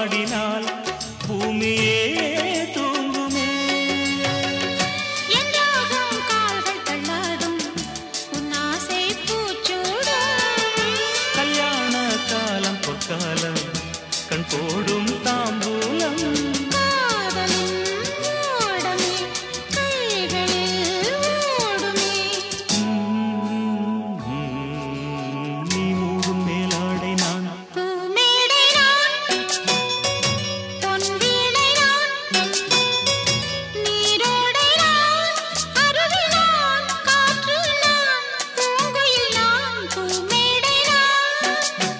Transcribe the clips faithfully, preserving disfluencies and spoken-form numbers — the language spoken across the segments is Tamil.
பாடினால் பூமியே தூங்குமே. என் ராகம் கால்கள் தள்ளாடும் உன் ஆசை பூச்சூடும். கல்யாண காலம் பொற்காலம் கண் போடும் தாம்பூலம். காதலும் ஓடமே கைகளில் ஓடுமே. நீ மூடும் மேலாடை நான் பூமேடை நான் பொன்வீணை நான் நீரோடை நான் அருவி நான் காற்று நான் பூங்குயில் நான் பூமேடை நான்.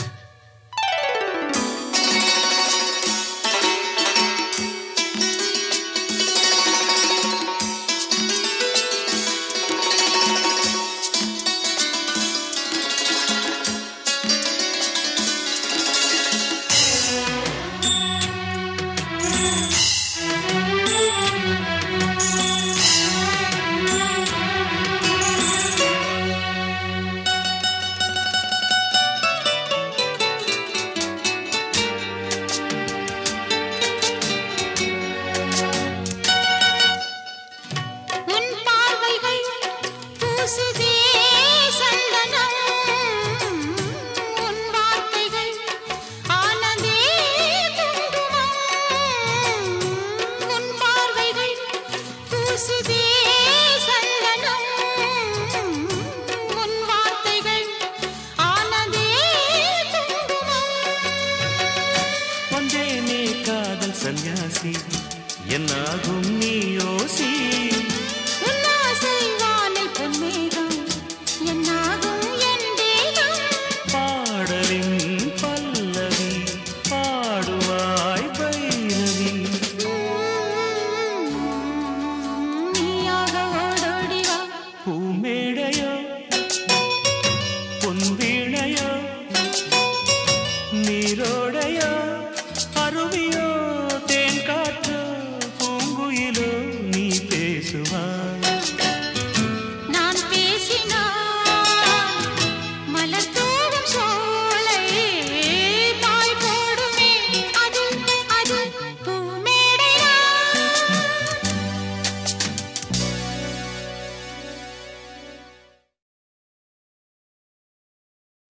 உன் பார்வைகள் பூசுதே சந்தனம். உன் வார்த்தைகள் ஆனதே குங்குமம். உன் பார்வைகள் பூசுதே சந்தனம். உன் வார்த்தைகள் ஆனதே குங்குமம். வந்தேனே காதல் சன்னியாசி என்னாகும் நீ யோசி. உன் ஆசை வானில் பொன்மேகம்